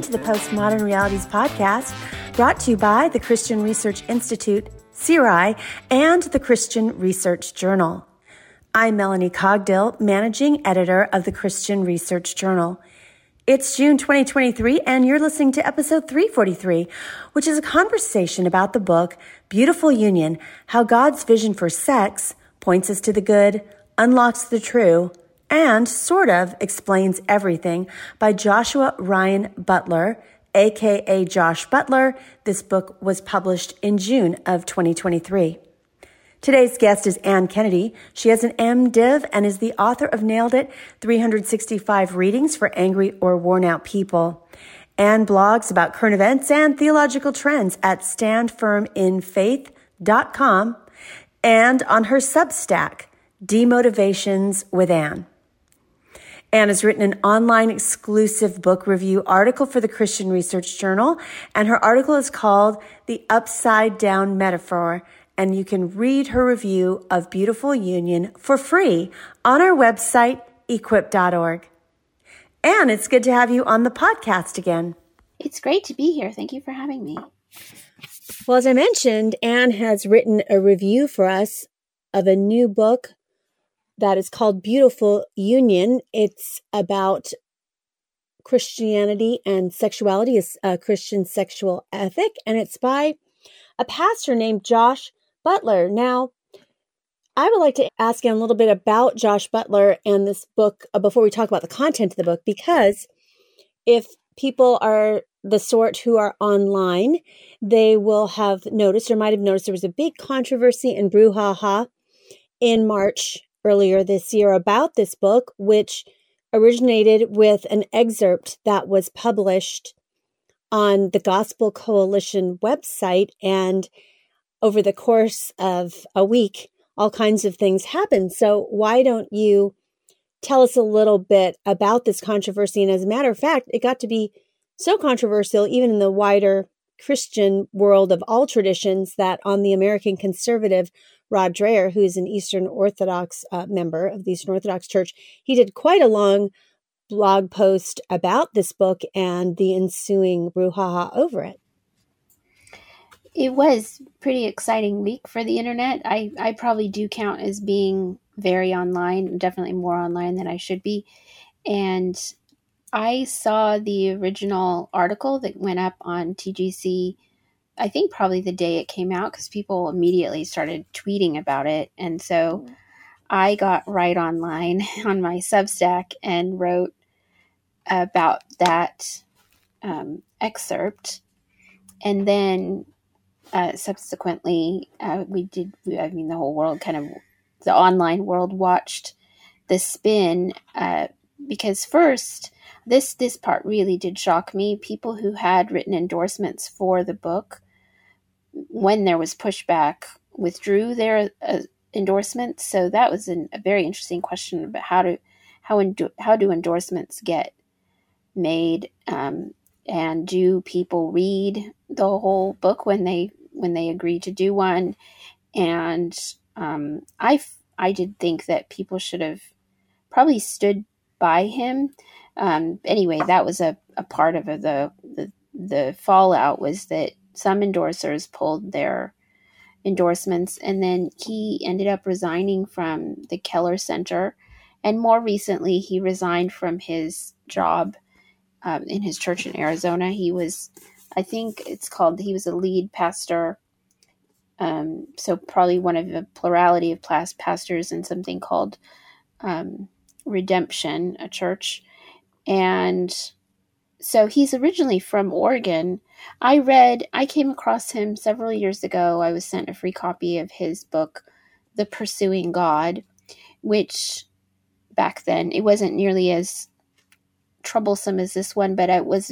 to the Postmodern Realities podcast, brought to you by the Christian Research Institute, CRI, and the Christian Research Journal. I'm Melanie Cogdill, managing editor of the Christian Research Journal. It's June 2023, and you're listening to episode 343, which is a conversation about the book Beautiful Union, How God's Vision for Sex Points Us to the Good, Unlocks the True, and sort of explains everything by Joshua Ryan Butler, aka Josh Butler. This book was published in June of 2023. Today's guest is Ann Kennedy. She has an MDiv and is the author of Nailed It, 365 Readings for Angry or Worn Out People. Ann blogs about current events and theological trends at standfirminfaith.com and on her Substack, Demotivations with Ann. Ann has written an online exclusive book review article for the Christian Research Journal, and her article is called The Upside Down Metaphor, and you can read her review of Beautiful Union for free on our website, equip.org. Ann, it's good to have you on the podcast again. It's great to be here. Thank you for having me. Well, as I mentioned, Ann has written a review for us of a new book that is called Beautiful Union. It's about Christianity and sexuality, is a Christian sexual ethic, and it's by a pastor named Josh Butler. Now, I would like to ask you a little bit about Josh Butler and this book before we talk about the content of the book, because if people are the sort who are online, they will have noticed or might have noticed there was a big controversy and brouhaha in March earlier this year about this book, which originated with an excerpt that was published on the Gospel Coalition website. And over the course of a week, all kinds of things happened. So why don't you tell us a little bit about this controversy? And as a matter of fact, it got to be so controversial, even in the wider Christian world of all traditions, that on the American Conservative, Rod Dreher, who is an Eastern Orthodox member of the Eastern Orthodox Church, he did quite a long blog post about this book and the ensuing brouhaha over it. It was a pretty exciting week for the internet. I probably do count as being very online, definitely more online than I should be. And I saw the original article that went up on TGC, I think probably the day it came out, because people immediately started tweeting about it. And so I got right online on my Substack and wrote about that excerpt. And then subsequently, the whole world the online world watched the spin, because first, this part really did shock me. People who had written endorsements for the book, when there was pushback, withdrew their endorsements. So that was a very interesting question about how do endorsements get made, and do people read the whole book when they agree to do one? And I did think that people should have probably stood by him. Anyway, that was a part of it. The fallout was that some endorsers pulled their endorsements, and then he ended up resigning from the Keller Center. And more recently, he resigned from his job in his church in Arizona. He was, he was a lead pastor. So probably one of a plurality of pastors in something called Redemption, a church. And so he's originally from Oregon. I came across him several years ago. I was sent a free copy of his book, The Pursuing God, which back then it wasn't nearly as troublesome as this one, but I was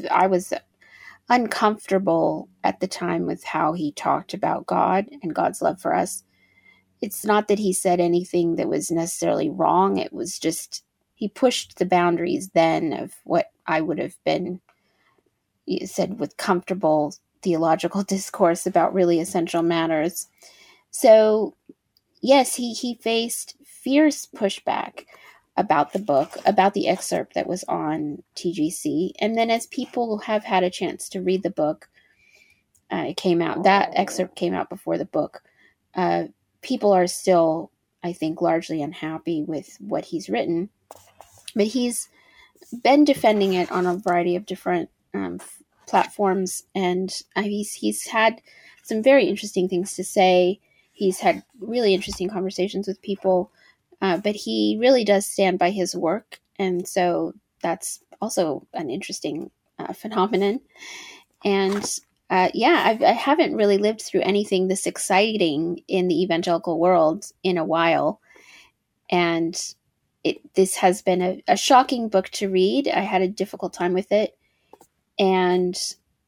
uncomfortable at the time with how he talked about God and God's love for us. It's not that he said anything that was necessarily wrong. It was just he pushed the boundaries then of what I would have been said with comfortable theological discourse about really essential matters. So yes, he faced fierce pushback. about the book, about the excerpt that was on TGC. And then as people have had a chance to read the book, it came out, that excerpt came out before the book. People are still, I think, largely unhappy with what he's written, but he's been defending it on a variety of different platforms, and he's had some very interesting things to say. He's had really interesting conversations with people, but he really does stand by his work, and so that's also an interesting phenomenon. And I haven't really lived through anything this exciting in the evangelical world in a while, and this has been a shocking book to read. I had a difficult time with it, and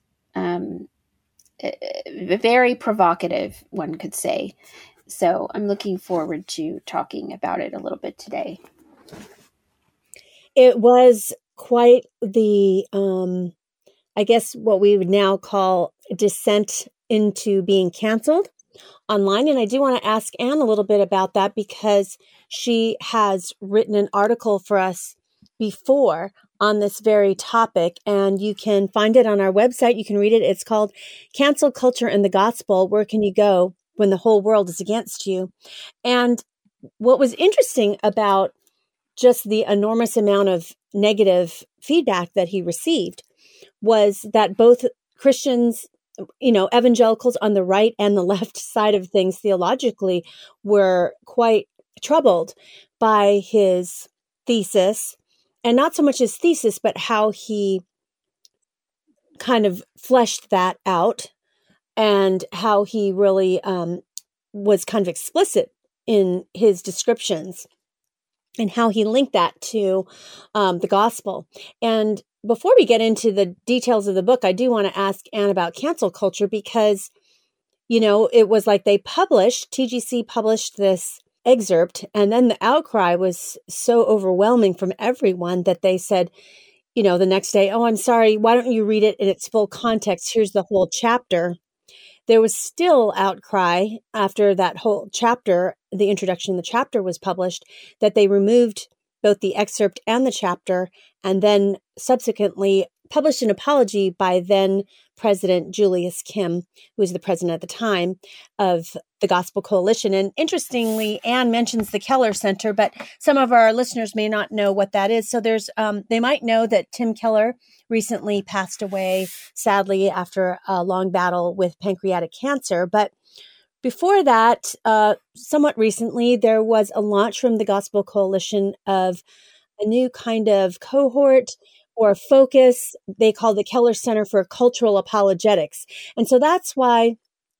very provocative, one could say. So I'm looking forward to talking about it a little bit today. It was quite the, I guess what we would now call descent into being canceled online. And I do want to ask Anne a little bit about that, because she has written an article for us before on this very topic, and you can find it on our website. You can read it. It's called Cancel Culture and the Gospel. Where can you go when the whole world is against you? And what was interesting about just the enormous amount of negative feedback that he received was that both Christians, evangelicals on the right and the left side of things theologically, were quite troubled by his thesis, and not so much his thesis, but how he kind of fleshed that out, and how he really was kind of explicit in his descriptions, and how he linked that to the gospel. And before we get into the details of the book, I do want to ask Anne about cancel culture, because, it was like TGC published this excerpt, and then the outcry was so overwhelming from everyone that they said, the next day, "Oh, I'm sorry, why don't you read it in its full context? Here's the whole chapter." There was still outcry after that whole chapter, the introduction of the chapter was published, that they removed both the excerpt and the chapter, and then subsequently published an apology by then President Julius Kim, who was the president at the time of the Gospel Coalition. And interestingly, Anne mentions the Keller Center, but some of our listeners may not know what that is. So they might know that Tim Keller recently passed away, sadly, after a long battle with pancreatic cancer. But before that, somewhat recently, there was a launch from the Gospel Coalition of a new kind of cohort or focus they call the Keller Center for Cultural Apologetics. And so that's why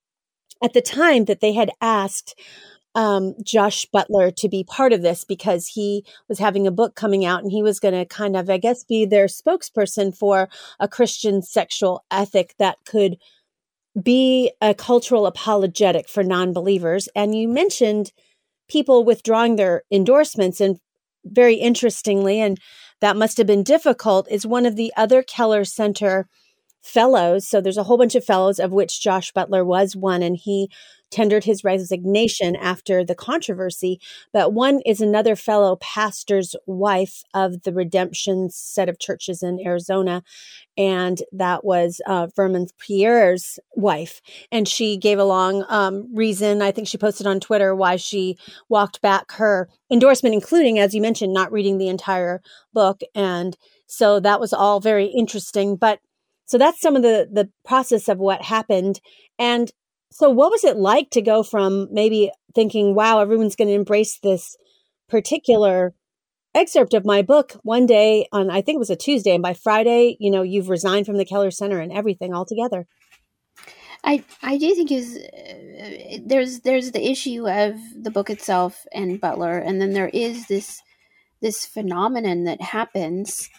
at the time that they had asked Josh Butler to be part of this, because he was having a book coming out and he was going to kind of, I guess, be their spokesperson for a Christian sexual ethic that could be a cultural apologetic for non-believers. And you mentioned people withdrawing their endorsements, and very interestingly, and that must have been difficult, is one of the other Keller Center fellows. So there's a whole bunch of fellows, of which Josh Butler was one, and he tendered his resignation after the controversy. But one is another fellow pastor's wife of the Redemption set of churches in Arizona, and that was Vernon Pierre's wife. And she gave a long reason, I think she posted on Twitter, why she walked back her endorsement, including, as you mentioned, not reading the entire book. And so that was all very interesting. But so that's some of the process of what happened. And so what was it like to go from maybe thinking, wow, everyone's going to embrace this particular excerpt of my book one day on, I think it was a Tuesday, and by Friday, you've resigned from the Keller Center and everything altogether? I do think there's the issue of the book itself and Butler, and then there is this phenomenon that happens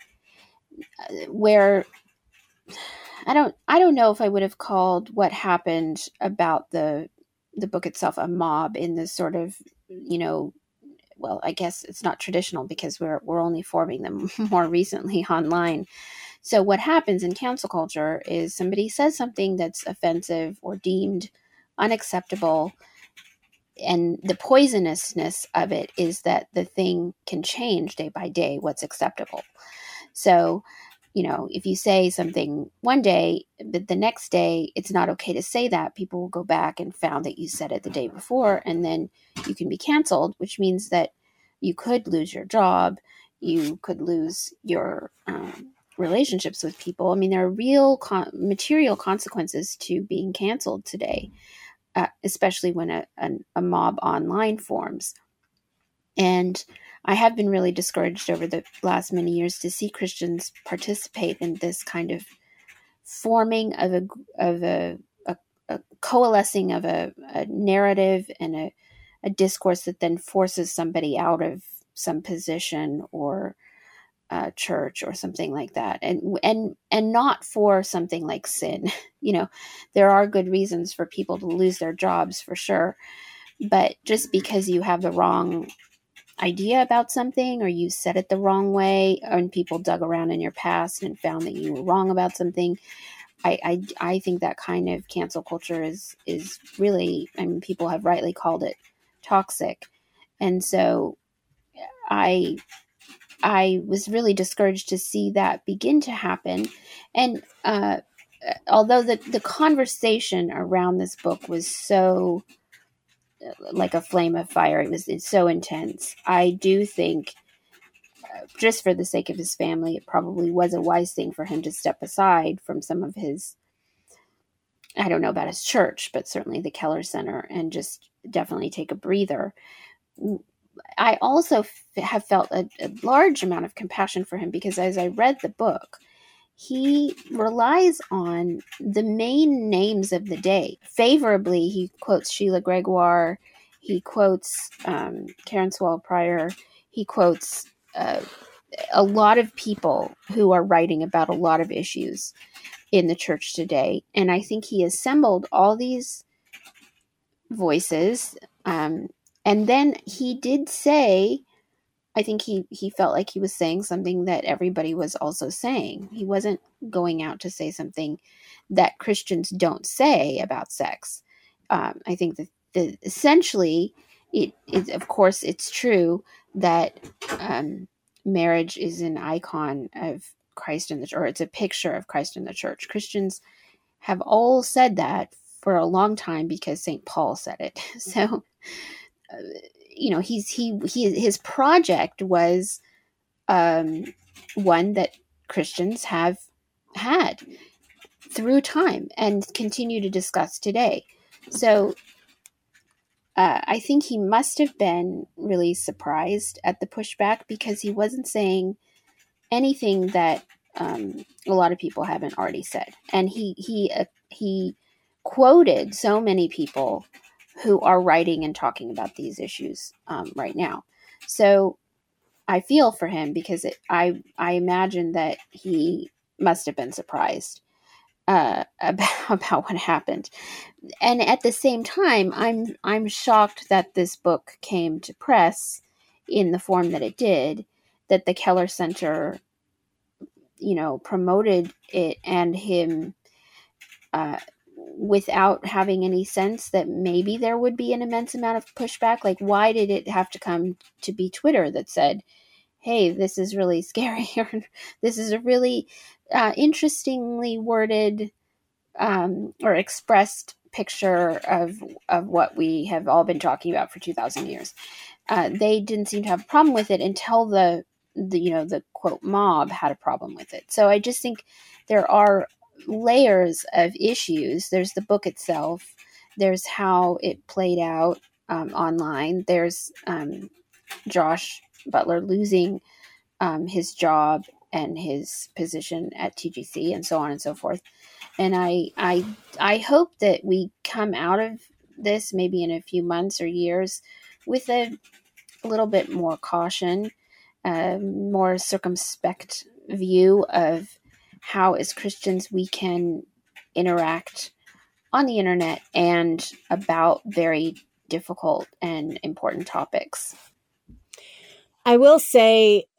where I don't know if I would have called what happened about the book itself a mob in this sort of, well, I guess it's not traditional because we're only forming them more recently online. So what happens in cancel culture is somebody says something that's offensive or deemed unacceptable. the poisonousness of it is that the thing can change day by day what's acceptable. So, if you say something one day, but the next day it's not okay to say that, people will go back and found that you said it the day before, and then you can be canceled, which means that you could lose your job, you could lose your relationships with people. I mean, there are real material consequences to being canceled today, especially when a mob online forms. And I have been really discouraged over the last many years to see Christians participate in this kind of forming of a coalescing of a narrative and a discourse that then forces somebody out of some position or church or something like that, and not for something like sin. There are good reasons for people to lose their jobs, for sure, but just because you have the wrong idea about something, or you said it the wrong way, and people dug around in your past and found that you were wrong about something, I think that kind of cancel culture is really, I mean, people have rightly called it toxic. And so I was really discouraged to see that begin to happen. And although the conversation around this book was so like a flame of fire, it's so intense, I do think, just for the sake of his family, it probably was a wise thing for him to step aside from some of his, I don't know about his church, but certainly the Keller Center, and just definitely take a breather. I also have felt a large amount of compassion for him, because as I read the book, he relies on the main names of the day. Favorably, he quotes Sheila Gregoire, he quotes Karen Swallow Prior, he quotes a lot of people who are writing about a lot of issues in the church today. And I think he assembled all these voices. And then he did say, I think he felt like he was saying something that everybody was also saying. He wasn't going out to say something that Christians don't say about sex. I think that essentially, it of course, it's true that marriage is an icon of Christ in the church, or it's a picture of Christ in the church. Christians have all said that for a long time because St. Paul said it. So, his project was one that Christians have had through time and continue to discuss today. So I think he must have been really surprised at the pushback, because he wasn't saying anything that a lot of people haven't already said. And he quoted so many people who are writing and talking about these issues right now. So I feel for him, because I imagine that he must have been surprised about what happened. And at the same time, I'm shocked that this book came to press in the form that it did, that the Keller Center, promoted it and him without having any sense that maybe there would be an immense amount of pushback. Like, why did it have to come to be Twitter that said, hey, this is really scary, or this is a really interestingly worded or expressed picture of what we have all been talking about for 2,000 years. They didn't seem to have a problem with it until the quote mob had a problem with it. So I just think there are layers of issues. There's the book itself. There's how it played out online. There's Josh Butler losing his job and his position at TGC, and so on and so forth. And I hope that we come out of this maybe in a few months or years with a little bit more caution, more circumspect view of how, as Christians, we can interact on the internet and about very difficult and important topics. I will say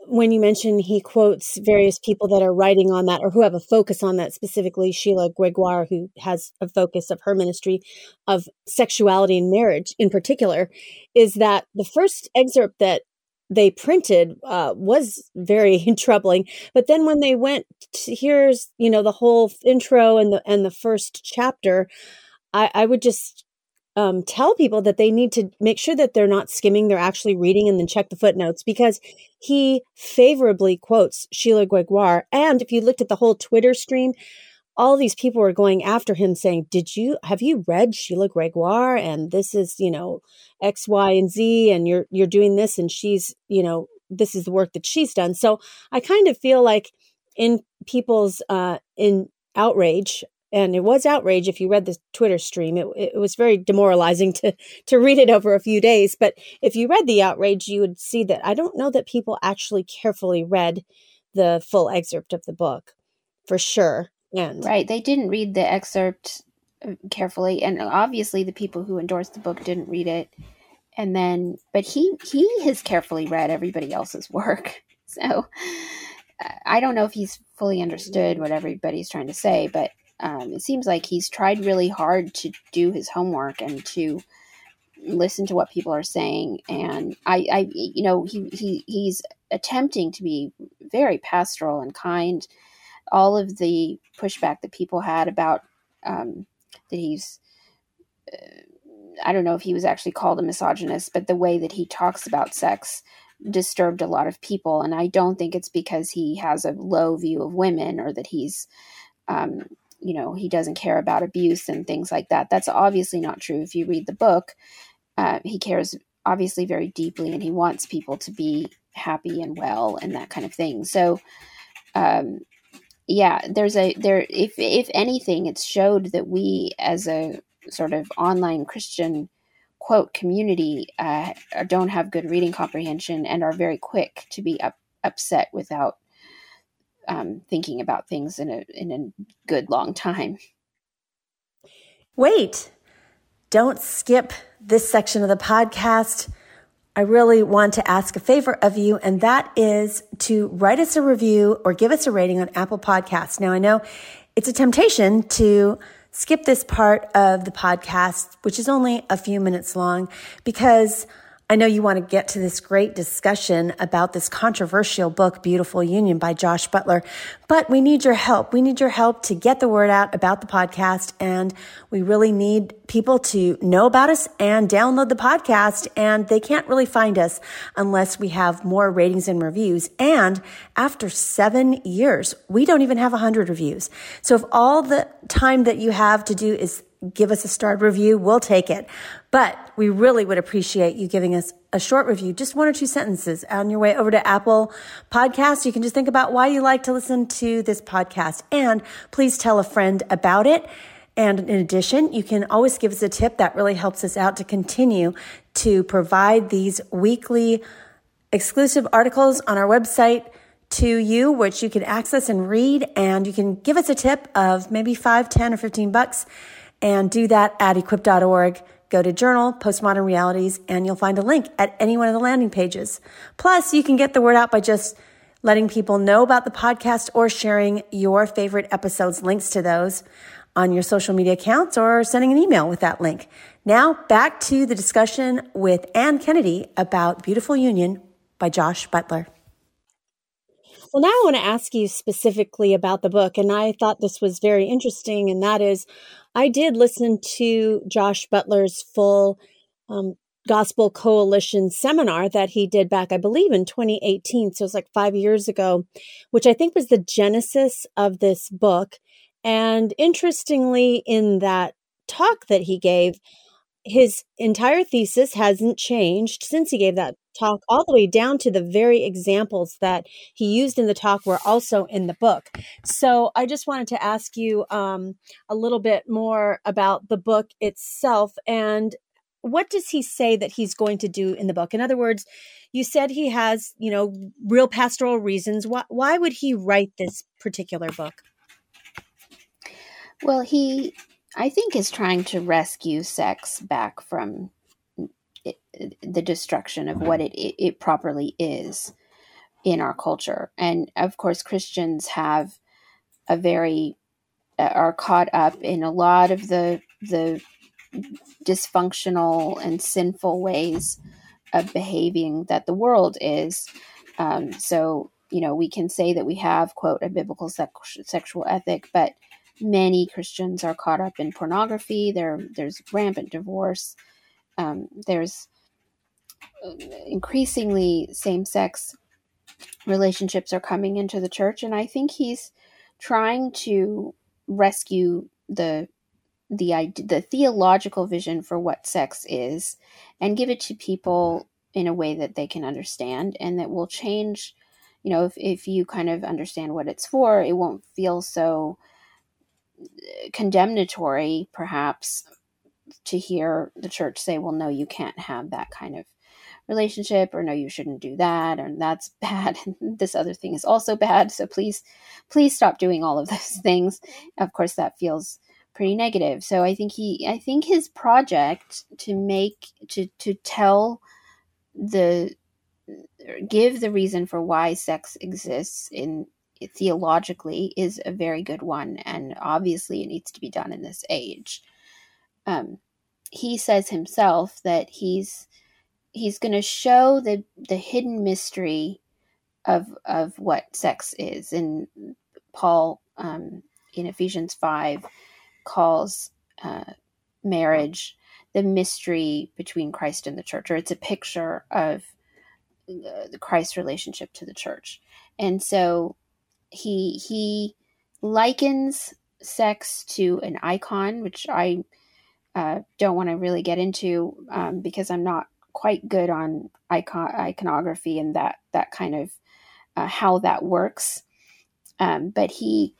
when you mention he quotes various people that are writing on that or who have a focus on that, specifically Sheila Gregoire, who has a focus of her ministry of sexuality and marriage in particular, is that the first excerpt that they printed was very troubling. But then when they went to, here's, the whole intro and the first chapter, I would just tell people that they need to make sure that they're not skimming, they're actually reading, and then check the footnotes, because he favorably quotes Sheila Gregoire. And if you looked at the whole Twitter stream, all these people were going after him saying, have you read Sheila Gregoire? And this is, X, Y, and Z, and you're doing this, and she's, this is the work that she's done. So I kind of feel like in people's, in outrage, and it was outrage if you read the Twitter stream. It was very demoralizing to read it over a few days. But if you read the outrage, you would see that I don't know that people actually carefully read the full excerpt of the book, for sure. And right, they didn't read the excerpt carefully, and obviously the people who endorsed the book didn't read it. And then, but he has carefully read everybody else's work. So I don't know if he's fully understood what everybody's trying to say, but it seems like he's tried really hard to do his homework and to listen to what people are saying. And he's attempting to be very pastoral and kind. All of the pushback that people had about that he's, I don't know if he was actually called a misogynist, but the way that he talks about sex disturbed a lot of people. And I don't think it's because he has a low view of women or that he's, he doesn't care about abuse and things like that. That's obviously not true. If you read the book, he cares obviously very deeply, and he wants people to be happy and well and that kind of thing. So, if anything, it's showed that we as a sort of online Christian quote community don't have good reading comprehension and are very quick to be upset without thinking about things in a good long time. Wait, don't skip this section of the podcast. I really want to ask a favor of you, and that is to write us a review or give us a rating on Apple Podcasts. Now, I know it's a temptation to skip this part of the podcast, which is only a few minutes long, because I know you want to get to this great discussion about this controversial book, Beautiful Union by Josh Butler, but we need your help. We need your help to get the word out about the podcast, and we really need people to know about us and download the podcast, and they can't really find us unless we have more ratings and reviews. And after 7 years, we don't even have 100 reviews. So if all the time that you have to do is give us a starred review, we'll take it. But we really would appreciate you giving us a short review, just 1 or 2 sentences on your way over to Apple Podcasts. You can just think about why you like to listen to this podcast, and please tell a friend about it. And in addition, you can always give us a tip. That really helps us out to continue to provide these weekly exclusive articles on our website to you, which you can access and read. And you can give us a tip of maybe $5, $10, or $15, and do that at equip.org. Go to Journal, Postmodern Realities, and you'll find a link at any one of the landing pages. Plus, you can get the word out by just letting people know about the podcast or sharing your favorite episodes, links to those on your social media accounts, or sending an email with that link. Now, back to the discussion with Ann Kennedy about Beautiful Union by Josh Butler. Well, now I want to ask you specifically about the book, and I thought this was very interesting, and that is, I did listen to Josh Butler's full Gospel Coalition seminar that he did back, I believe, in 2018. So it's like 5 years ago, which I think was the genesis of this book. And interestingly, in that talk that he gave, his entire thesis hasn't changed since he gave that talk, all the way down to the very examples that he used in the talk were also in the book. So I just wanted to ask you a little bit more about the book itself, and what does he say that he's going to do in the book? In other words, you said he has, real pastoral reasons. Why would he write this particular book? Well, he, I think, is trying to rescue sex back from the destruction of what it properly is. in our culture. And of course, Christians have a very are caught up in a lot of the dysfunctional and sinful ways of behaving that the world is. So, we can say that we have, quote, a biblical sexual ethic, but many Christians are caught up in pornography. There's rampant divorce. There's increasingly same-sex relationships are coming into the church, and I think he's trying to rescue the theological vision for what sex is and give it to people in a way that they can understand and that will change. If you kind of understand what it's for, it won't feel so condemnatory, perhaps, to hear the church say, well, no, you can't have that kind of relationship, or no, you shouldn't do that, and that's bad, and this other thing is also bad, so please stop doing all of those things. Of course, that feels pretty negative. So I think his project to tell give the reason for why sex exists in theologically is a very good one, and obviously it needs to be done in this age. He says himself that he's going to show the hidden mystery of what sex is. And Paul, in Ephesians 5, calls marriage the mystery between Christ and the church, or it's a picture of the Christ relationship to the church. And so he likens sex to an icon, which I don't want to really get into because I'm not quite good on iconography and that kind of how that works. But he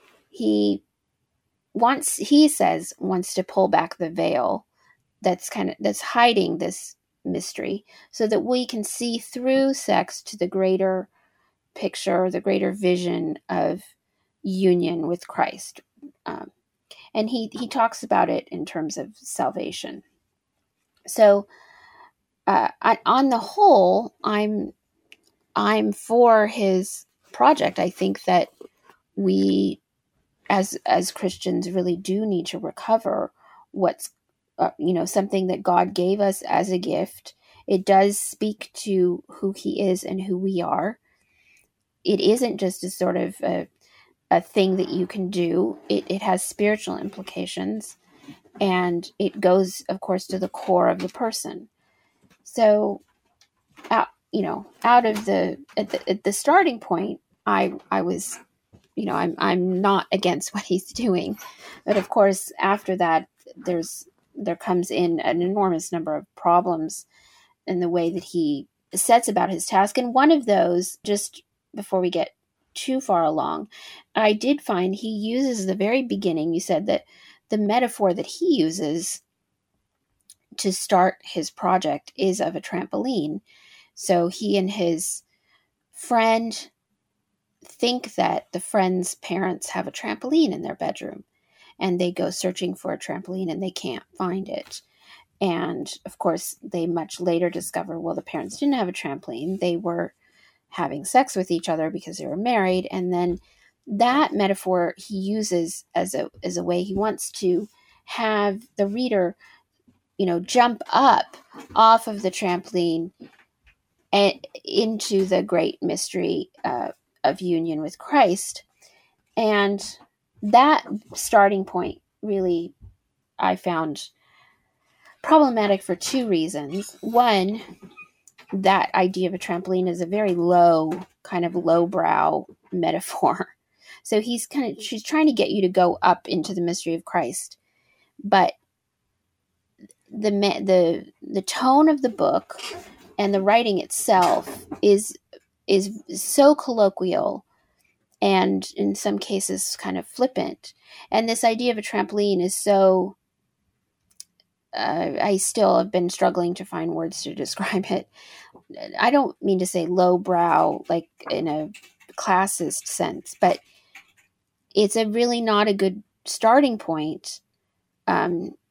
says wants to pull back the veil that's hiding this mystery, so that we can see through sex to the greater picture, the greater vision of union with Christ. And he talks about it in terms of salvation. So on the whole, I'm for his project. I think that we, as Christians, really do need to recover what's something that God gave us as a gift. It does speak to who he is and who we are. It isn't just a sort of a thing that you can do. It has spiritual implications, and it goes, of course, to the core of the person. So, at the starting point, I was, I'm not against what he's doing, but of course, after that, there comes in an enormous number of problems in the way that he sets about his task. And one of those, just before we get too far along, I did find he uses the very beginning. You said that the metaphor that he uses to start his project is of a trampoline. So he and his friend think that the friend's parents have a trampoline in their bedroom, and they go searching for a trampoline and they can't find it. And of course, they much later discover, well, the parents didn't have a trampoline. They were having sex with each other because they were married. And then that metaphor he uses as a way he wants to have the reader, jump up off of the trampoline and into the great mystery of union with Christ. And that starting point really, I found problematic for two reasons. One, that idea of a trampoline is a very lowbrow metaphor. So she's trying to get you to go up into the mystery of Christ. But the tone of the book and the writing itself is so colloquial, and in some cases kind of flippant. And this idea of a trampoline is so, I still have been struggling to find words to describe it. I don't mean to say lowbrow, like in a classist sense, but it's a really not a good starting point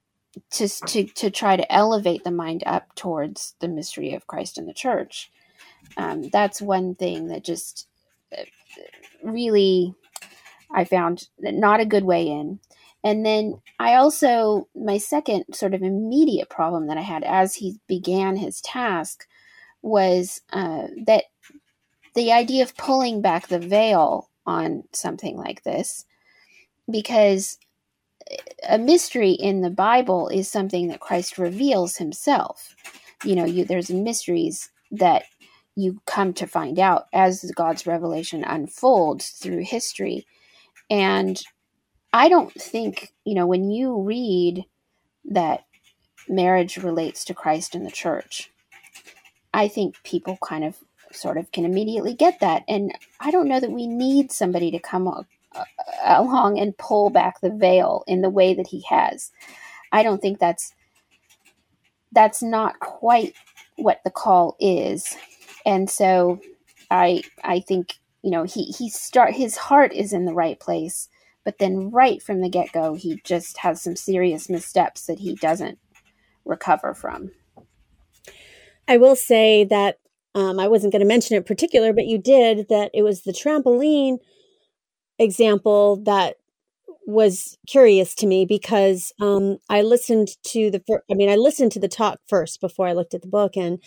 to try to elevate the mind up towards the mystery of Christ and the church. That's one thing that just really I found not a good way in. And then I also, my second sort of immediate problem that I had as he began his task was that the idea of pulling back the veil on something like this, because a mystery in the Bible is something that Christ reveals himself. There's mysteries that you come to find out as God's revelation unfolds through history. And I don't think, when you read that marriage relates to Christ and the church, I think people kind of sort of can immediately get that. And I don't know that we need somebody to come along and pull back the veil in the way that he has. I don't think that's not quite what the call is. And so I think, his heart is in the right place, but then right from the get-go, he just has some serious missteps that he doesn't recover from. I will say that I wasn't going to mention it in particular, but you did, that it was the trampoline example that was curious to me, because I listened to the talk first before I looked at the book, and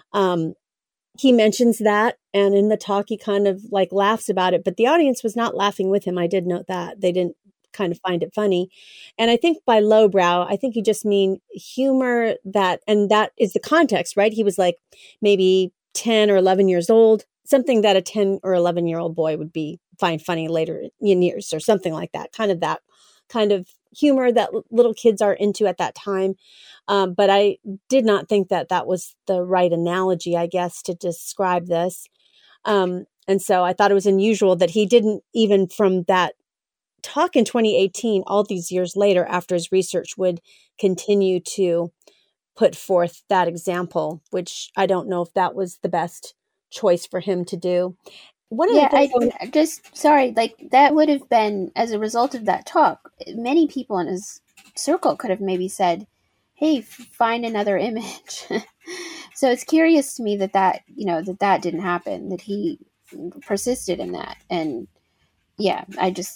he mentions that, and in the talk he kind of like laughs about it, but the audience was not laughing with him. I did note that they didn't kind of find it funny. And I think by lowbrow, I think you just mean humor and that is the context, right? He was like maybe 10 or 11 years old, something that a 10 or 11-year-old boy would find funny later in years, or something like that kind of humor that little kids are into at that time. But I did not think that was the right analogy, I guess, to describe this. And so I thought it was unusual that he didn't, even from that talk in 2018, all these years later, after his research, would continue to put forth that example, which I don't know if that was the best choice for him to do. That would have been, as a result of that talk, many people in his circle could have maybe said, hey, find another image. So it's curious to me that didn't happen, that he persisted in that. And yeah,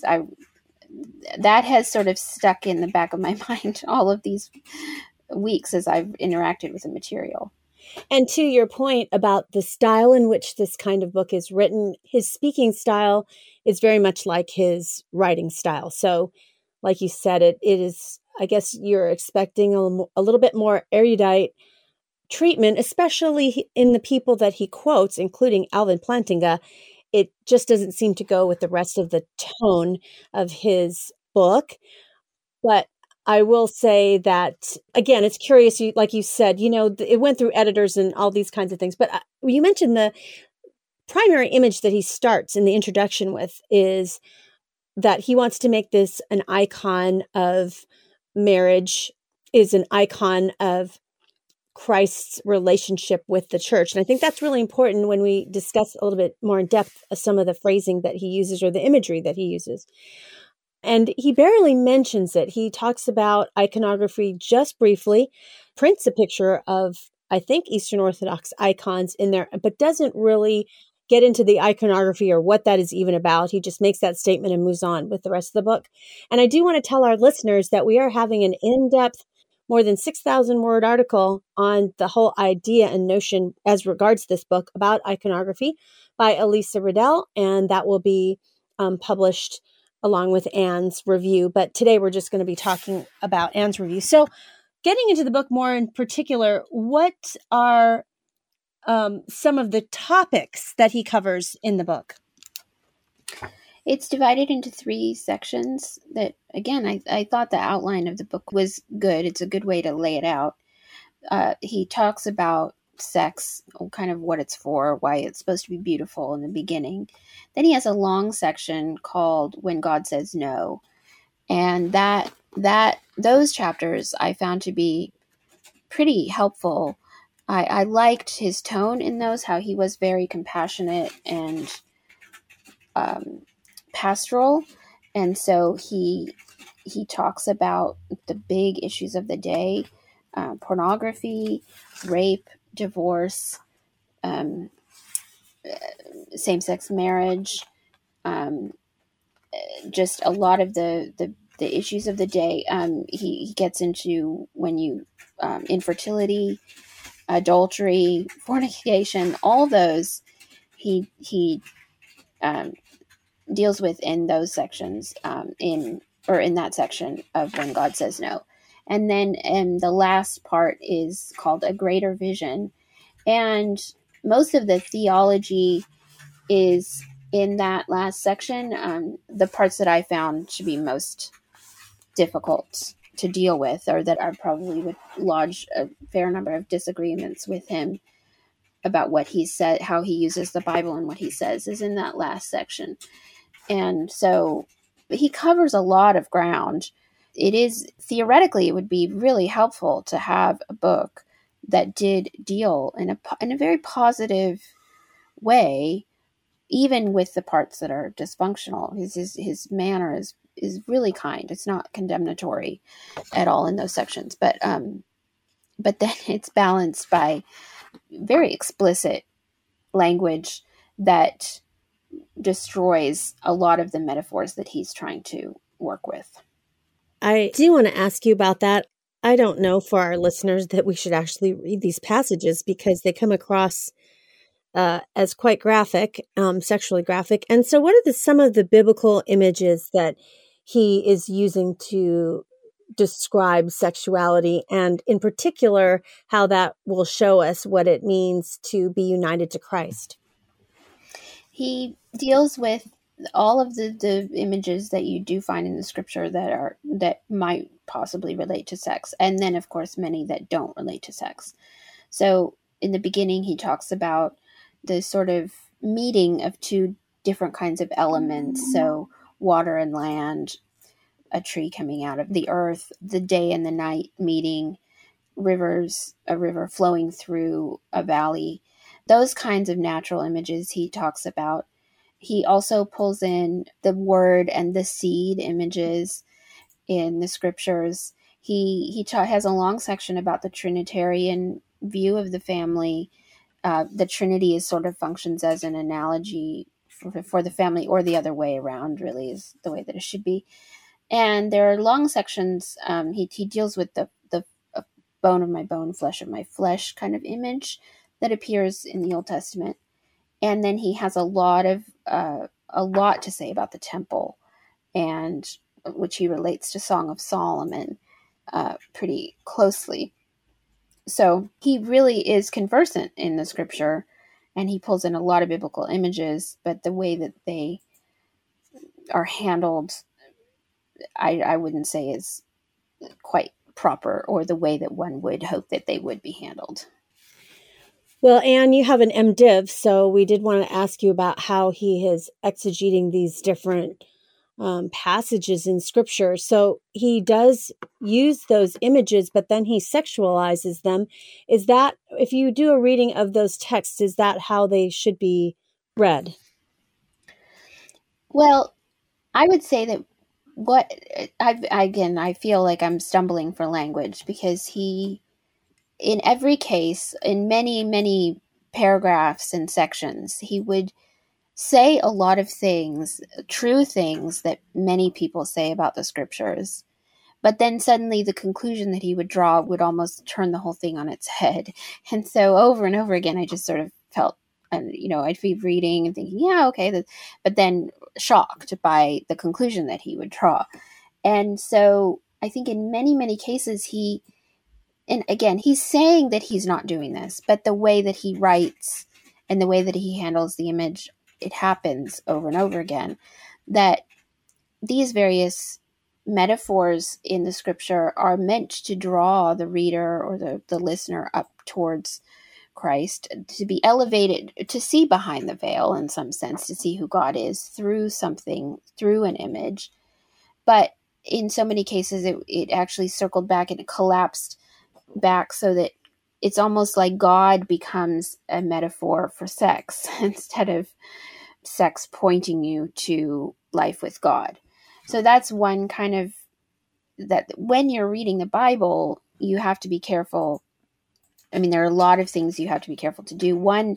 that has sort of stuck in the back of my mind all of these weeks as I've interacted with the material. And to your point about the style in which this kind of book is written, his speaking style is very much like his writing style. So like you said, it is, I guess you're expecting a little bit more erudite treatment, especially in the people that he quotes, including Alvin Plantinga. It just doesn't seem to go with the rest of the tone of his book. But I will say that, again, it's curious, like you said, it went through editors and all these kinds of things. But you mentioned the primary image that he starts in the introduction with is that he wants to make this an icon of marriage, is an icon of Christ's relationship with the church. And I think that's really important when we discuss a little bit more in depth some of the phrasing that he uses or the imagery that he uses. And he barely mentions it. He talks about iconography just briefly, prints a picture of, I think, Eastern Orthodox icons in there, but doesn't really get into the iconography or what that is even about. He just makes that statement and moves on with the rest of the book. And I do want to tell our listeners that we are having an in-depth, more than 6,000 word article on the whole idea and notion as regards this book about iconography by Elisa Riddell, and that will be published along with Anne's review. But today we're just going to be talking about Anne's review. So getting into the book more in particular, what are some of the topics that he covers in the book? It's divided into 3 sections that, again, I thought the outline of the book was good. It's a good way to lay it out. He talks about sex, kind of what it's for, why it's supposed to be beautiful in the beginning. Then he has a long section called When God Says No. And those chapters I found to be pretty helpful. I liked his tone in those, how he was very compassionate and pastoral. And so he talks about the big issues of the day, pornography, rape, divorce, same-sex marriage, just a lot of the issues of the day. He gets into infertility, adultery, fornication, all those he deals with in those sections, in that section of When God Says No. And then the last part is called A Greater Vision. And most of the theology is in that last section. The parts that I found to be most difficult to deal with, or that I probably would lodge a fair number of disagreements with him about what he said, how he uses the Bible and what he says, is in that last section. And so he covers a lot of ground. It is, theoretically, it would be really helpful to have a book that did deal in a very positive way, even with the parts that are dysfunctional. His manner is really kind. It's not condemnatory at all in those sections. But then it's balanced by very explicit language that destroys a lot of the metaphors that he's trying to work with. I do want to ask you about that. I don't know for our listeners that we should actually read these passages because they come across as quite graphic, sexually graphic. And so what are some of the biblical images that he is using to describe sexuality, and in particular, how that will show us what it means to be united to Christ? He deals with all of the images that you do find in the scripture that might possibly relate to sex, and then of course many that don't relate to sex. So in the beginning he talks about the sort of meeting of two different kinds of elements, so water and land, a tree coming out of the earth, the day and the night meeting, a river flowing through a valley, those kinds of natural images he talks about. He also pulls in the word and the seed images in the scriptures. He has a long section about the Trinitarian view of the family. The Trinity is sort of functions as an analogy for the family, or the other way around, really, is the way that it should be. And there are long sections. He deals with the bone of my bone, flesh of my flesh kind of image that appears in the Old Testament. And then he has a lot to say about the temple, and which he relates to Song of Solomon pretty closely. So he really is conversant in the scripture, and he pulls in a lot of biblical images, but the way that they are handled, I wouldn't say is quite proper, or the way that one would hope that they would be handled. Well, Anne, you have an MDiv, so we did want to ask you about how he is exegeting these different passages in scripture. So he does use those images, but then he sexualizes them. Is that, if you do a reading of those texts, is that how they should be read? Well, I would say that I feel like I'm stumbling for language, because he, in every case, in many, many paragraphs and sections, he would say a lot of things, true things that many people say about the scriptures. But then suddenly the conclusion that he would draw would almost turn the whole thing on its head. And so over and over again, I just sort of felt, I'd be reading and thinking, yeah, okay. But then shocked by the conclusion that he would draw. And so I think in many, many cases, and again, he's saying that he's not doing this, but the way that he writes and the way that he handles the image, it happens over and over again, that these various metaphors in the scripture are meant to draw the reader or the listener up towards Christ, to be elevated, to see behind the veil in some sense, to see who God is through something, through an image. But in so many cases, it actually circled back and it collapsed back so that it's almost like God becomes a metaphor for sex instead of sex pointing you to life with God. So that's one kind of, that when you're reading the Bible, you have to be careful. I mean, there are a lot of things you have to be careful to do. One,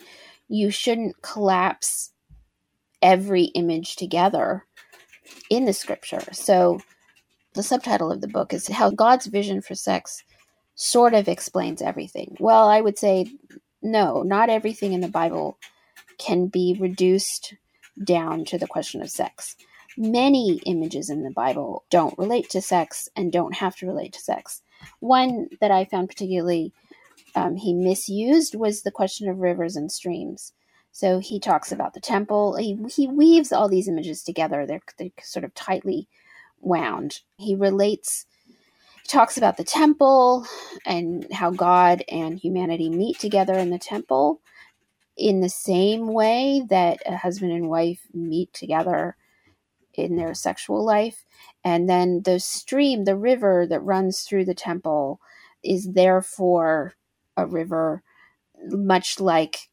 you shouldn't collapse every image together in the scripture. So the subtitle of the book is How God's Vision for Sex Sort of Explains Everything. Well, I would say no, not everything in the Bible can be reduced down to the question of sex. Many images in the Bible don't relate to sex and don't have to relate to sex. One that I found particularly he misused was the question of rivers and streams. So he talks about the temple. He weaves all these images together. They're sort of tightly wound. He talks about the temple and how God and humanity meet together in the temple in the same way that a husband and wife meet together in their sexual life. And then the stream, the river that runs through the temple, is therefore a river, much like,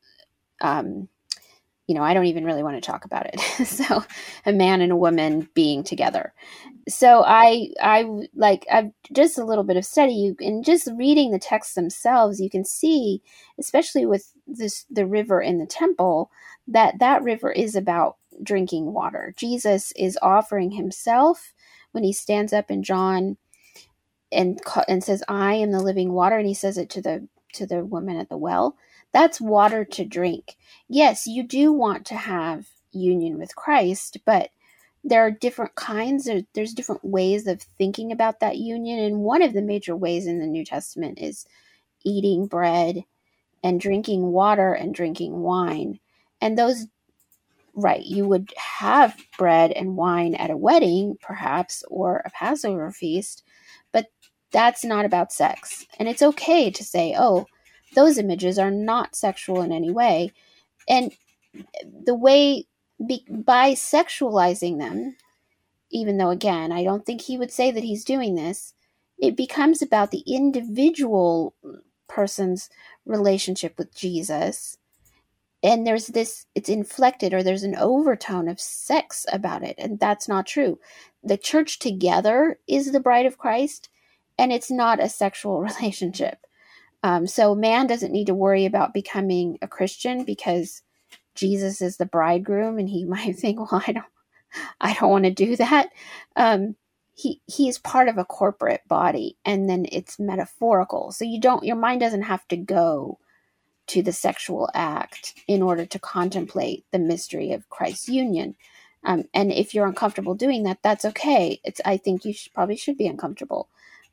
I don't even really want to talk about it. So a man and a woman being together. So I've just a little bit of study, and just reading the texts themselves, you can see, especially with the river in the temple, that river is about drinking water. Jesus is offering himself when he stands up in John and says, "I am the living water," and he says it to the woman at the well. That's water to drink. Yes, you do want to have union with Christ, but there are different kinds. There's different ways of thinking about that union, and one of the major ways in the New Testament is eating bread and drinking water and drinking wine. And those, right, you would have bread and wine at a wedding, perhaps, or a Passover feast, but that's not about sex. And it's okay to say, oh, those images are not sexual in any way. And the way, by sexualizing them, even though, again, I don't think he would say that he's doing this, it becomes about the individual person's relationship with Jesus. And it's inflected, or there's an overtone of sex about it. And that's not true. The church together is the bride of Christ, and it's not a sexual relationship. So man doesn't need to worry about becoming a Christian because Jesus is the bridegroom, and he might think, well, I don't want to do that. He is part of a corporate body, and then it's metaphorical. So your mind doesn't have to go to the sexual act in order to contemplate the mystery of Christ's union. And if you're uncomfortable doing that, that's okay. I think you probably should be uncomfortable.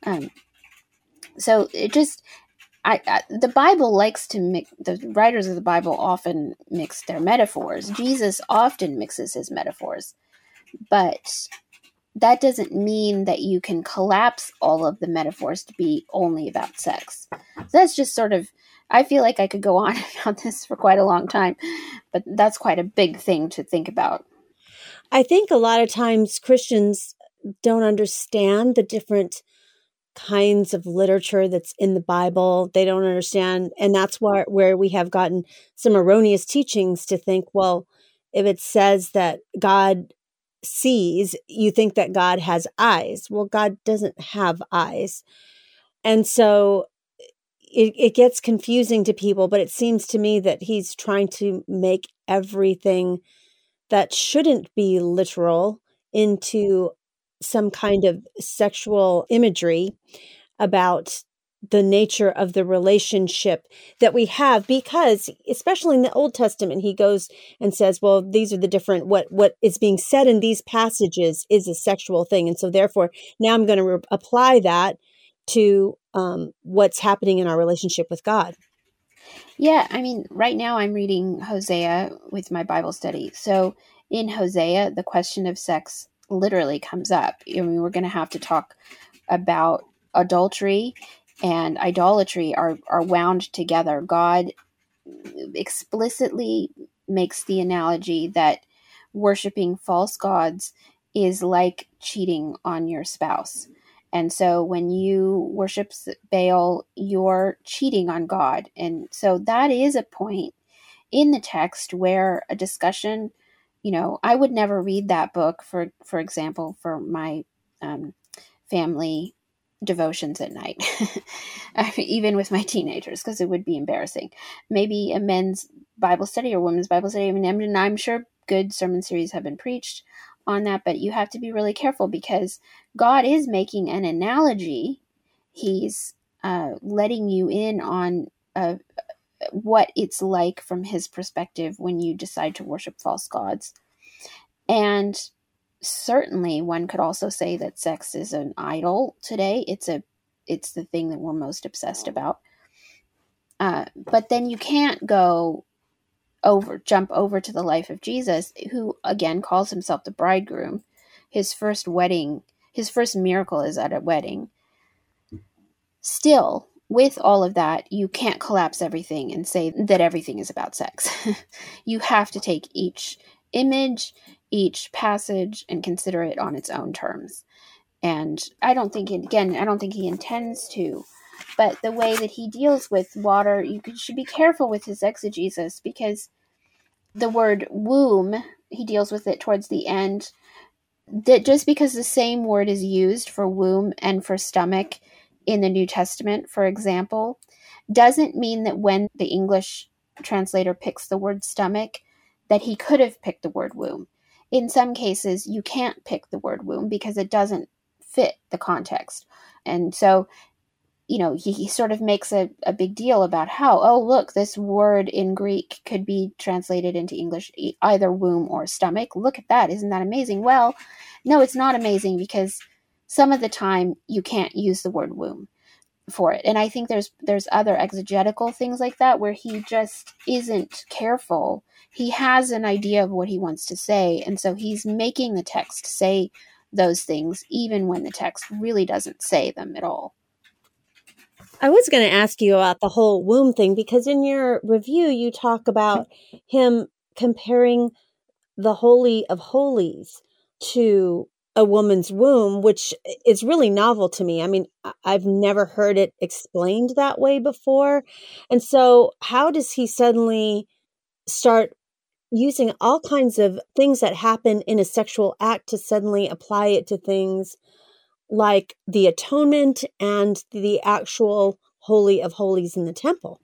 So it just, the Bible likes to mix, the writers of the Bible often mix their metaphors. Jesus often mixes his metaphors, but that doesn't mean that you can collapse all of the metaphors to be only about sex. So that's just sort of, I feel like I could go on about this for quite a long time, but that's quite a big thing to think about. I think a lot of times Christians don't understand the different kinds of literature that's in the Bible. They don't understand. And that's where we have gotten some erroneous teachings to think, well, if it says that God sees, you think that God has eyes. Well, God doesn't have eyes. And so it gets confusing to people, but it seems to me that he's trying to make everything that shouldn't be literal into some kind of sexual imagery about the nature of the relationship that we have, because especially in the Old Testament, he goes and says, well, these are the different, what is being said in these passages is a sexual thing. And so therefore, now I'm going to apply that to what's happening in our relationship with God. Yeah, I mean, right now I'm reading Hosea with my Bible study. So in Hosea, the question of sex literally comes up. I mean, we're going to have to talk about adultery and idolatry are wound together. God explicitly makes the analogy that worshiping false gods is like cheating on your spouse. And so when you worship Baal, you're cheating on God. And so that is a point in the text where a discussion, I would never read that book, for example, for my family devotions at night, even with my teenagers, because it would be embarrassing. Maybe a men's Bible study or women's Bible study. I mean, I'm sure good sermon series have been preached on that, but you have to be really careful because God is making an analogy. He's letting you in on what it's like from his perspective when you decide to worship false gods. And certainly one could also say that sex is an idol today. It's the thing that we're most obsessed about. But then you can't jump over to the life of Jesus, who again calls himself the bridegroom. His first miracle is at a wedding. Still, with all of that, you can't collapse everything and say that everything is about sex. You have to take each image, each passage, and consider it on its own terms. And I don't think he intends to. But the way that he deals with water, should be careful with his exegesis, because the word womb, he deals with it towards the end. That just because the same word is used for womb and for stomach in the New Testament, for example, doesn't mean that when the English translator picks the word stomach, that he could have picked the word womb. In some cases, you can't pick the word womb because it doesn't fit the context. And so, he sort of makes a big deal about how, oh, look, this word in Greek could be translated into English, either womb or stomach. Look at that. Isn't that amazing? Well, no, it's not amazing, because some of the time you can't use the word womb for it. And I think there's other exegetical things like that where he just isn't careful. He has an idea of what he wants to say, and so he's making the text say those things even when the text really doesn't say them at all. I was going to ask you about the whole womb thing, because in your review, you talk about him comparing the Holy of Holies to a woman's womb, which is really novel to me. I mean, I've never heard it explained that way before. And so how does he suddenly start using all kinds of things that happen in a sexual act to suddenly apply it to things like the atonement and the actual Holy of Holies in the temple?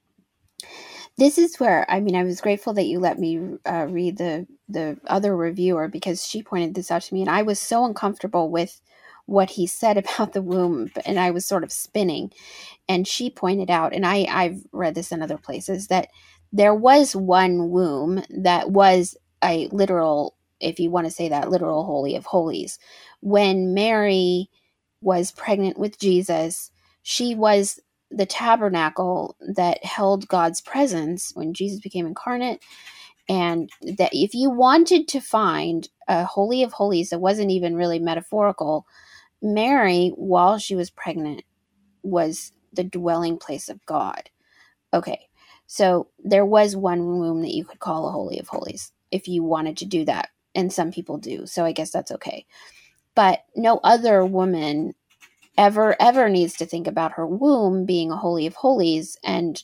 This is where, I was grateful that you let me read the other reviewer, because she pointed this out to me, and I was so uncomfortable with what he said about the womb, and I was sort of spinning. And she pointed out, and I've read this in other places, that there was one womb that was a literal, if you want to say that, literal Holy of Holies. When Mary was pregnant with Jesus, she was the tabernacle that held God's presence when Jesus became incarnate. And that if you wanted to find a Holy of Holies that wasn't even really metaphorical, Mary, while she was pregnant, was the dwelling place of God. Okay, so there was one womb that you could call a Holy of Holies if you wanted to do that. And some people do, so I guess that's okay. But no other woman ever needs to think about her womb being a Holy of Holies. And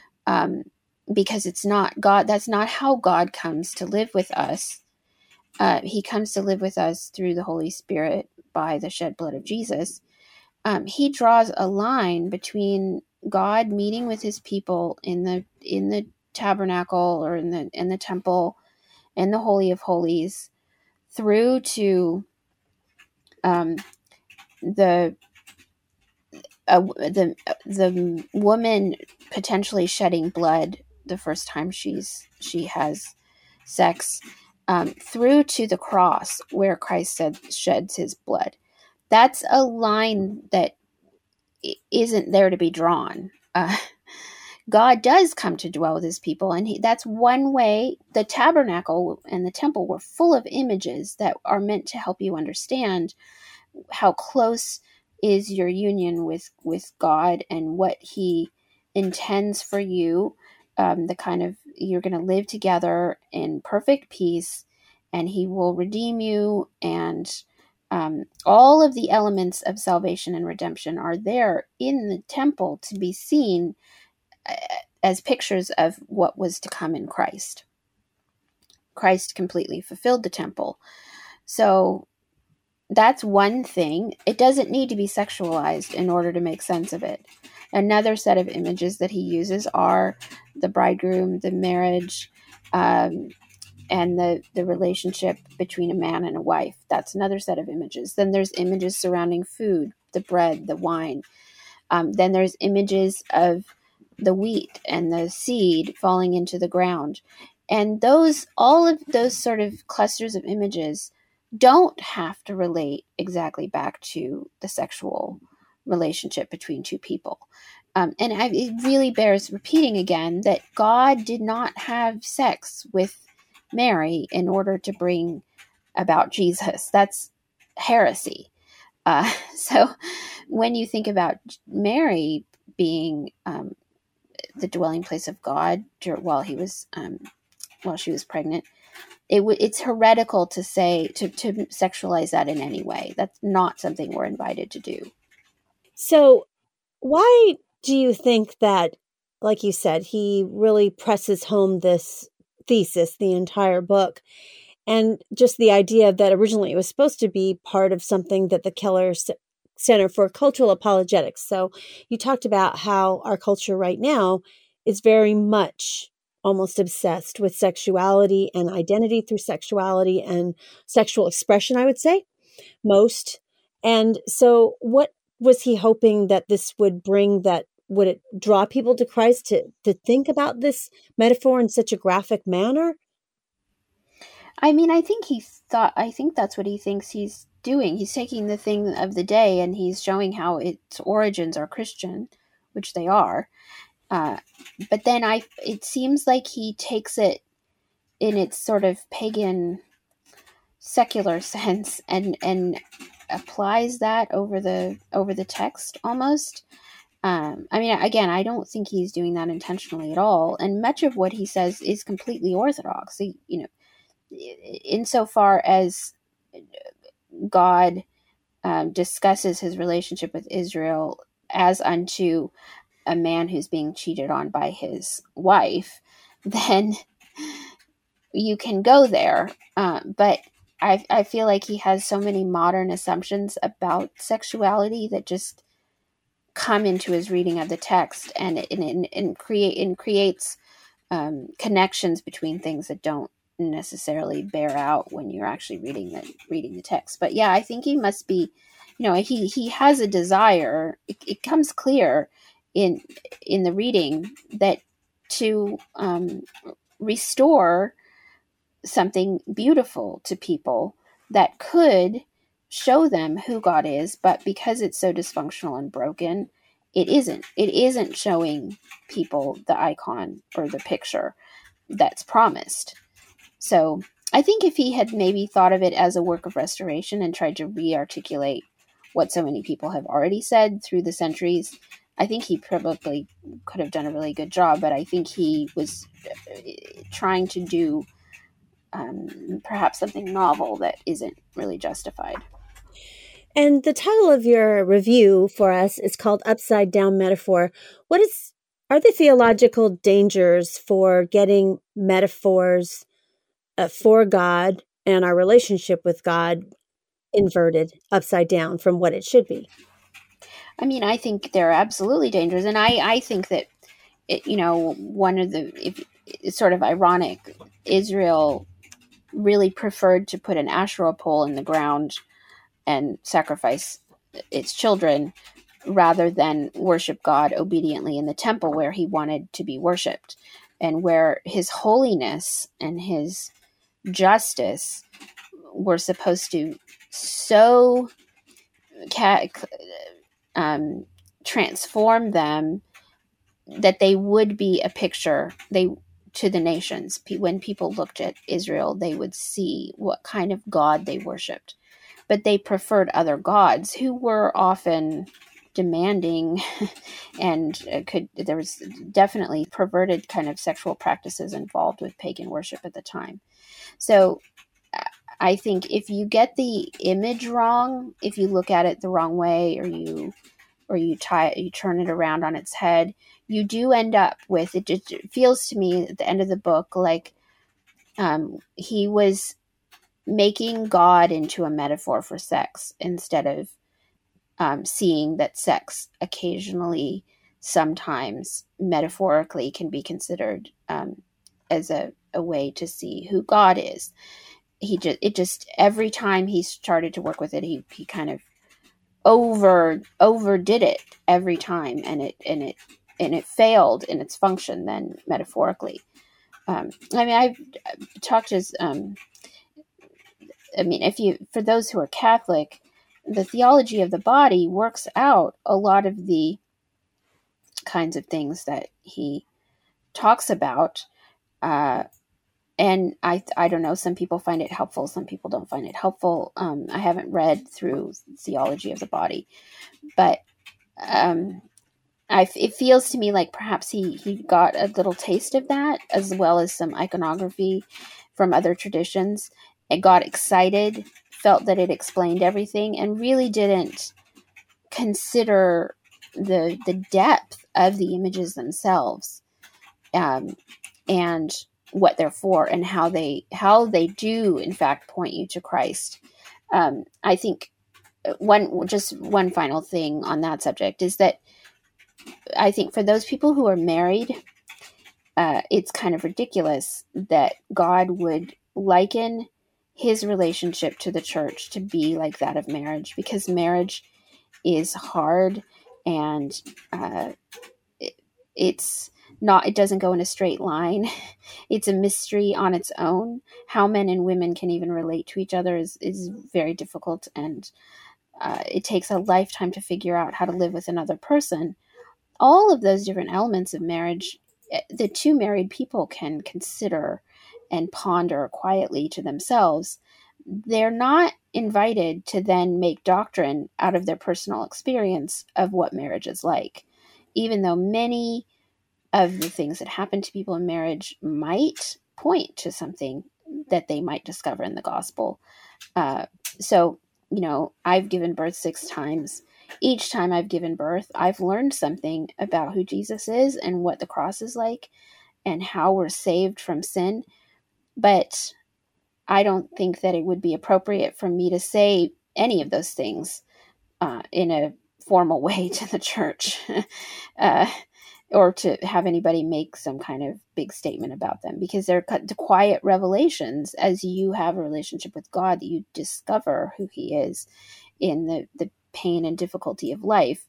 because it's not God, that's not how God comes to live with us. He comes to live with us through the Holy Spirit by the shed blood of Jesus. He draws a line between God meeting with his people in the tabernacle or in the temple and the Holy of Holies, through to the woman potentially shedding blood the first time she has sex, through to the cross where Christ sheds his blood. That's a line that isn't there to be drawn. God does come to dwell with his people, and that's one way. The tabernacle and the temple were full of images that are meant to help you understand how close is your union with God and what he intends for you. The kind of, you're going to live together in perfect peace, and he will redeem you, and all of the elements of salvation and redemption are there in the temple to be seen as pictures of what was to come in Christ. Christ completely fulfilled the temple. So that's one thing. It doesn't need to be sexualized in order to make sense of it. Another set of images that he uses are the bridegroom, the marriage, and the relationship between a man and a wife. That's another set of images. Then there's images surrounding food, the bread, the wine. Then there's images of the wheat and the seed falling into the ground. And all of those sort of clusters of images don't have to relate exactly back to the sexual relationship between two people. It really bears repeating again that God did not have sex with Mary in order to bring about Jesus. That's heresy. So when you think about Mary being the dwelling place of God while she was pregnant, it's heretical to say to sexualize that in any way. That's not something we're invited to do. So why do you think that, like you said, he really presses home this thesis, the entire book, and just the idea that originally it was supposed to be part of something that the Keller Center for Cultural Apologetics. So you talked about how our culture right now is very much almost obsessed with sexuality and identity through sexuality and sexual expression, I would say, most. And so what was he hoping that this would bring? That would it draw people to Christ to think about this metaphor in such a graphic manner? I mean, I think that's what he thinks he's doing. He's taking the thing of the day and he's showing how its origins are Christian, which they are. But then it seems like he takes it in its sort of pagan, secular sense and applies that over the text almost. I mean, again, I don't think he's doing that intentionally at all. And much of what he says is completely orthodox. Insofar as God discusses his relationship with Israel as unto a man who's being cheated on by his wife, then you can go there. But I feel like he has so many modern assumptions about sexuality that just come into his reading of the text and creates connections between things that don't necessarily bear out when you're actually reading the text. But yeah, I think he must be, he has a desire. It comes clear in the reading that to restore something beautiful to people that could show them who God is, but because it's so dysfunctional and broken, it isn't showing people the icon or the picture that's promised. So I think if he had maybe thought of it as a work of restoration and tried to re-articulate what so many people have already said through the centuries, I think he probably could have done a really good job. But I think he was trying to do perhaps something novel that isn't really justified. And the title of your review for us is called Upside Down Metaphor. Are the theological dangers for getting metaphors for God and our relationship with God inverted, upside down from what it should be? I mean, I think they're absolutely dangerous. And I think that, it's sort of ironic, Israel really preferred to put an Asherah pole in the ground and sacrifice its children rather than worship God obediently in the temple where he wanted to be worshiped and where his holiness and his justice were supposed to so transform them that they would be a picture to the nations. When people looked at Israel, they would see what kind of God they worshipped. But they preferred other gods who were often demanding and there was definitely perverted kind of sexual practices involved with pagan worship at the time. So I think if you get the image wrong, if you look at it the wrong way, or you turn it around on its head, you do end up with it. It feels to me at the end of the book like he was making God into a metaphor for sex instead of seeing that sex occasionally, sometimes metaphorically, can be considered as a way to see who God is. It just every time he started to work with it, he kind of overdid it every time, and it failed in its function then metaphorically. I mean, I've talked as for those who are Catholic, the theology of the body works out a lot of the kinds of things that he talks about. And I don't know, some people find it helpful, some people don't find it helpful. I haven't read through theology of the body, but it feels to me like perhaps he got a little taste of that, as well as some iconography from other traditions, and got excited, felt that it explained everything, and really didn't consider the depth of the images themselves, and what they're for, and how they do in fact point you to Christ. I think one final thing on that subject is that I think for those people who are married, it's kind of ridiculous that God would liken his relationship to the church to be like that of marriage, because marriage is hard, and it doesn't go in a straight line. It's a mystery on its own. How men and women can even relate to each other is very difficult, and it takes a lifetime to figure out how to live with another person. All of those different elements of marriage, the two married people can consider and ponder quietly to themselves. They're not invited to then make doctrine out of their personal experience of what marriage is like, even though many of the things that happen to people in marriage might point to something that they might discover in the gospel. So, I've given birth 6 times. Each time I've given birth, I've learned something about who Jesus is and what the cross is like and how we're saved from sin. But I don't think that it would be appropriate for me to say any of those things in a formal way to the church, or to have anybody make some kind of big statement about them, because they're the quiet revelations as you have a relationship with God, that you discover who he is in the pain and difficulty of life.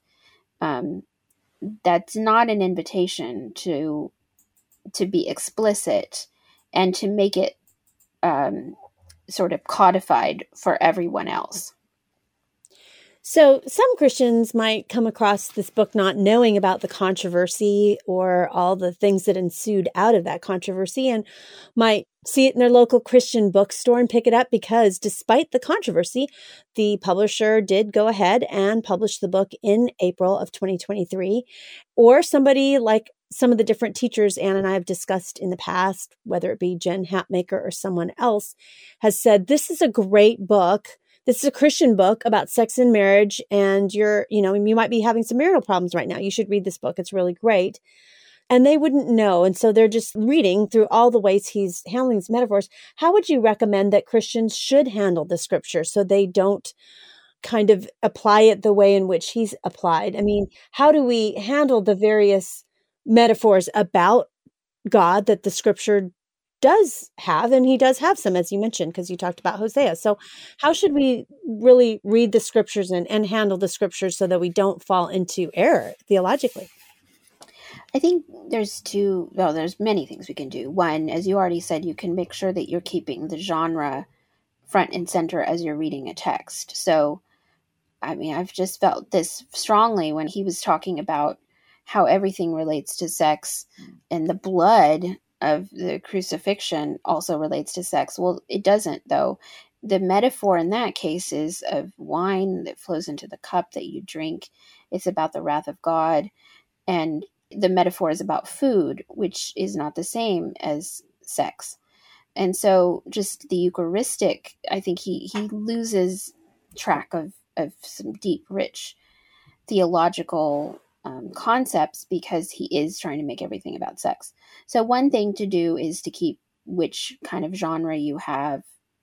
That's not an invitation to be explicit and to make it sort of codified for everyone else. So some Christians might come across this book not knowing about the controversy or all the things that ensued out of that controversy, and might see it in their local Christian bookstore and pick it up, because despite the controversy, the publisher did go ahead and publish the book in April of 2023. Or somebody like some of the different teachers Anne and I have discussed in the past, whether it be Jen Hatmaker or someone else, has said, this is a great book. This is a Christian book about sex and marriage, and you might be having some marital problems right now. You should read this book. It's really great. And they wouldn't know. And so they're just reading through all the ways he's handling these metaphors. How would you recommend that Christians should handle the scripture so they don't kind of apply it the way in which he's applied? I mean, how do we handle the various metaphors about God that the scripture does have, and he does have some, as you mentioned, because you talked about Hosea. So how should we really read the scriptures and handle the scriptures so that we don't fall into error theologically? I think there's many things we can do. One, as you already said, you can make sure that you're keeping the genre front and center as you're reading a text. So, I mean, I've just felt this strongly when he was talking about how everything relates to sex, and the blood of the crucifixion also relates to sex. Well, it doesn't, though. The metaphor in that case is of wine that flows into the cup that you drink. It's about the wrath of God. And the metaphor is about food, which is not the same as sex. And so just the Eucharistic, I think he loses track of some deep, rich theological concepts, because he is trying to make everything about sex. So one thing to do is to keep which kind of genre you have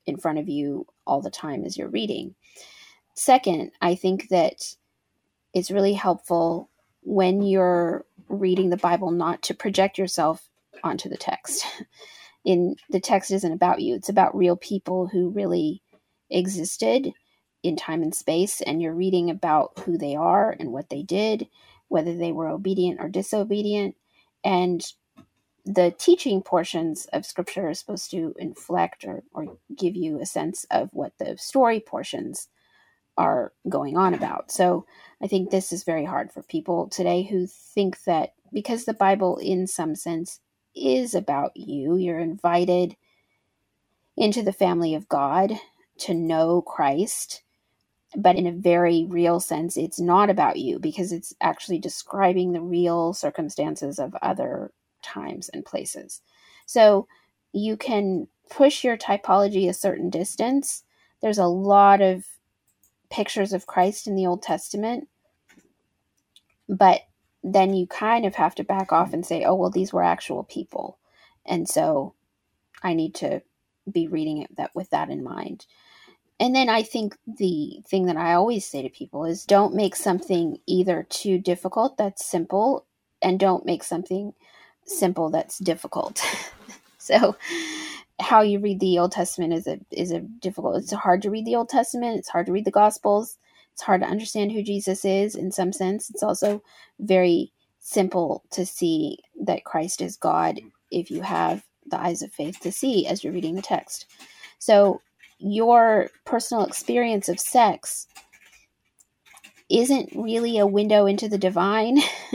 in front of you all the time as you're reading. Second, I think that it's really helpful when you're reading the Bible not to project yourself onto the text. The text isn't about you. It's about real people who really existed in time and space, and you're reading about who they are and what they did, whether they were obedient or disobedient. And the teaching portions of Scripture are supposed to inflect or give you a sense of what the story portions are going on about. So I think this is very hard for people today who think that because the Bible, in some sense, is about you, you're invited into the family of God to know Christ. But in a very real sense, it's not about you, because it's actually describing the real circumstances of other times and places. So you can push your typology a certain distance. There's a lot of pictures of Christ in the Old Testament, but then you kind of have to back off and say, oh, well, these were actual people. And so I need to be reading it with that in mind. And then I think the thing that I always say to people is don't make something either too difficult that's simple, and don't make something simple that's difficult. So how you read the Old Testament is a difficult. It's hard to read the Old Testament. It's hard to read the Gospels. It's hard to understand who Jesus is in some sense. It's also very simple to see that Christ is God if you have the eyes of faith to see as you're reading the text. So your personal experience of sex isn't really a window into the divine.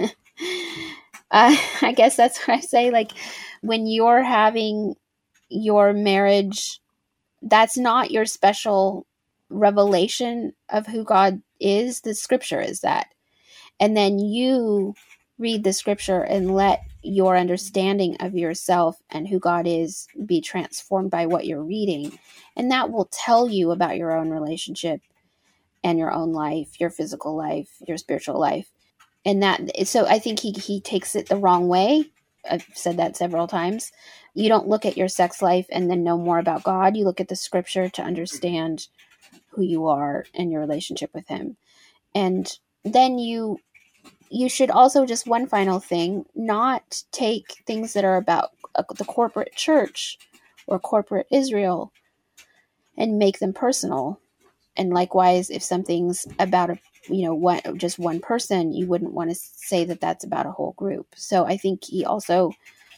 I guess that's what I say. Like, when you're having your marriage, that's not your special revelation of who God is. The Scripture is that. And then you read the Scripture and let your understanding of yourself and who God is be transformed by what you're reading. And that will tell you about your own relationship and your own life, your physical life, your spiritual life. And so I think he takes it the wrong way. I've said that several times. You don't look at your sex life and then know more about God. You look at the Scripture to understand who you are and your relationship with him. And then you should also, just one final thing, not take things that are about the corporate church or corporate Israel and make them personal. And likewise, if something's about just one person, you wouldn't want to say that that's about a whole group. So I think he also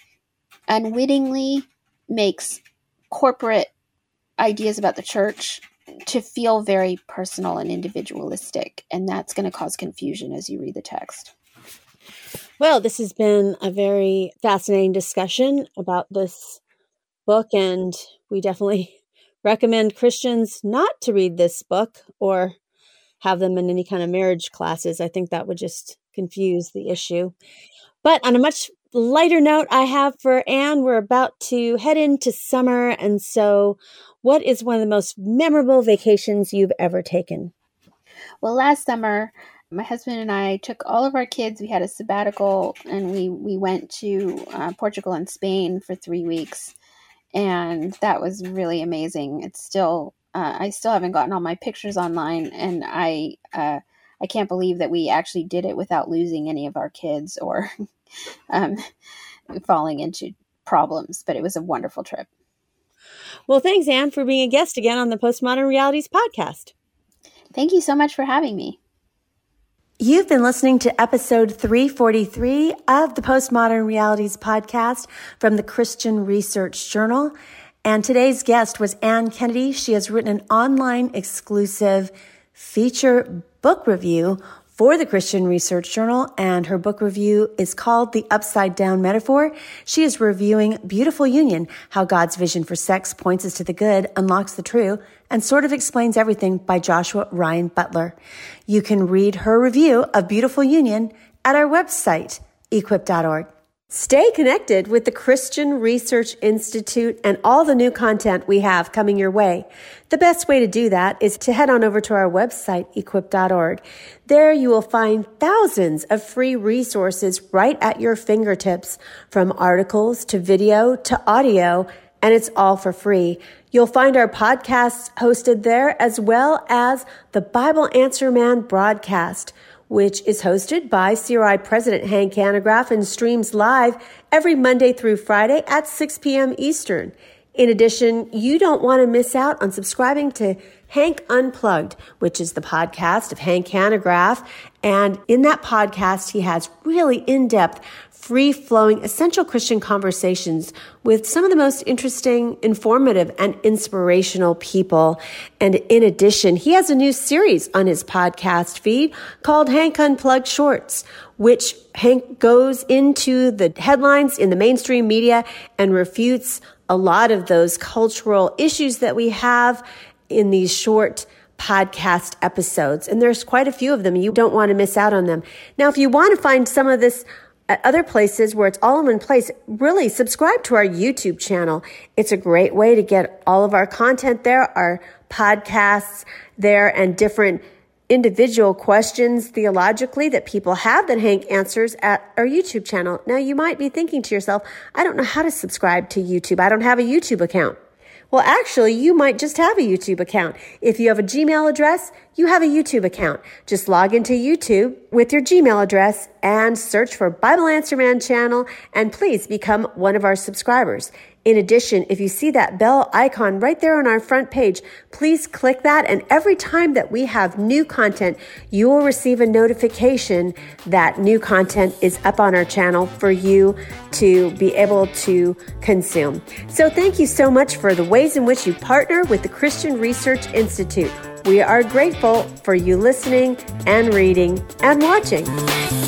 unwittingly makes corporate ideas about the church to feel very personal and individualistic. And that's going to cause confusion as you read the text. Well, this has been a very fascinating discussion about this book, and we definitely recommend Christians not to read this book or have them in any kind of marriage classes. I think that would just confuse the issue. But on a much lighter note, I have for Anne, we're about to head into summer. And so what is one of the most memorable vacations you've ever taken? Well, last summer, my husband and I took all of our kids. We had a sabbatical, and we went to Portugal and Spain for 3 weeks. And that was really amazing. It's still, I still haven't gotten all my pictures online, and I can't believe that we actually did it without losing any of our kids or falling into problems. But it was a wonderful trip. Well, thanks, Anne, for being a guest again on the Postmodern Realities podcast. Thank you so much for having me. You've been listening to episode 343 of the Postmodern Realities podcast from the Christian Research Journal. And today's guest was Anne Kennedy. She has written an online exclusive feature book review for the Christian Research Journal, and her book review is called The Upside Down Metaphor. She is reviewing Beautiful Union, How God's Vision for Sex Points Us to the Good, Unlocks the True, and Sort of Explains Everything by Joshua Ryan Butler. You can read her review of Beautiful Union at our website, equip.org. Stay connected with the Christian Research Institute and all the new content we have coming your way. The best way to do that is to head on over to our website, equip.org. There you will find thousands of free resources right at your fingertips, from articles to video to audio and it's all for free. You'll find our podcasts hosted there, as well as the Bible Answer Man broadcast, which is hosted by CRI President Hank Hanegraaff and streams live every Monday through Friday at 6 p.m. Eastern. In addition, you don't want to miss out on subscribing to Hank Unplugged, which is the podcast of Hank Hanegraaff. And in that podcast, he has really in-depth, free-flowing, essential Christian conversations with some of the most interesting, informative, and inspirational people. And in addition, he has a new series on his podcast feed called Hank Unplugged Shorts, which Hank goes into the headlines in the mainstream media and refutes a lot of those cultural issues that we have in these short podcast episodes. And there's quite a few of them. You don't want to miss out on them. Now, if you want to find some of this at other places where it's all in one place, really subscribe to our YouTube channel. It's a great way to get all of our content there, our podcasts there, and different individual questions theologically that people have that Hank answers at our YouTube channel. Now, you might be thinking to yourself, I don't know how to subscribe to YouTube. I don't have a YouTube account. Well, actually, you might just have a YouTube account. If you have a Gmail address, you have a YouTube account. Just log into YouTube with your Gmail address and search for Bible Answer Man channel, and please become one of our subscribers. In addition, if you see that bell icon right there on our front page, please click that, and every time that we have new content, you will receive a notification that new content is up on our channel for you to be able to consume. So thank you so much for the ways in which you partner with the Christian Research Institute. We are grateful for you listening and reading and watching.